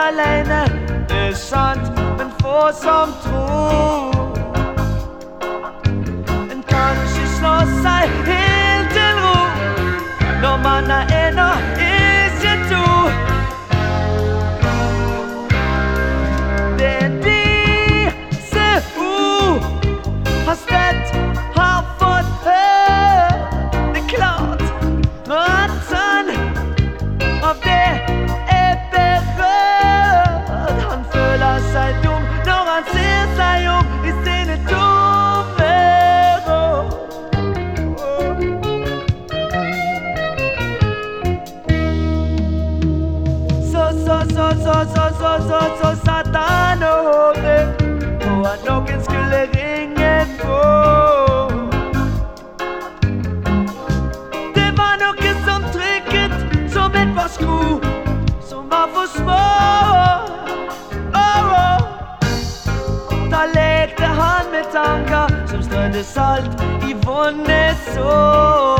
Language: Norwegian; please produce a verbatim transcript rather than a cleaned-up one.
alene er sant, men få som tror. En kan ikke slå seg helt til ro når man er en og ikke to. Det er disse ord har støtt, har fått hør. Det er klart at sånn av det er berørt. Han føler seg dum når han ser seg om i sine tomme råd. Så, så, så, så, så, så, så, så satt han og håpet på at noen skulle ringe på. Det var noe som trykket som et par sko som var for små. Oh, oh. Da lekte han med tanker som strødde salt i vonde sår.